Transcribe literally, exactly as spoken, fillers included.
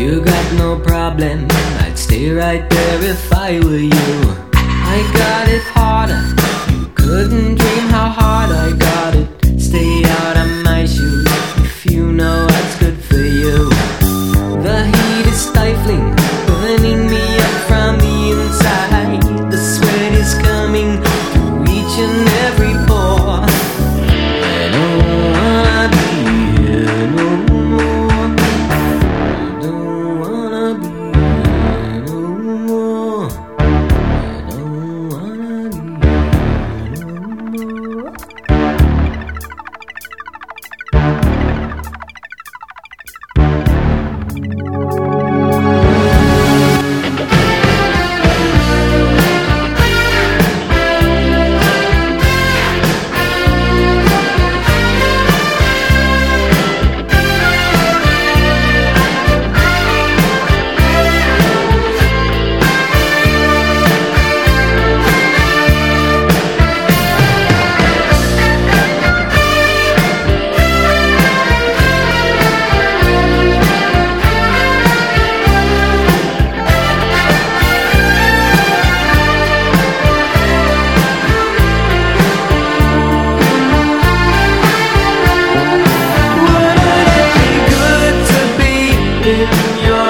You got no problem, I'd stay right there if I were you. I got it harder, you couldn't dream how hard I got it. Stay out of my shoes if you know what's good for you. The heat is stifling, burning me up from the inside. The sweat is coming through each and every pore. I don't wanna be here no more. I don't wanna be here no more. I don't wanna be here no more. In your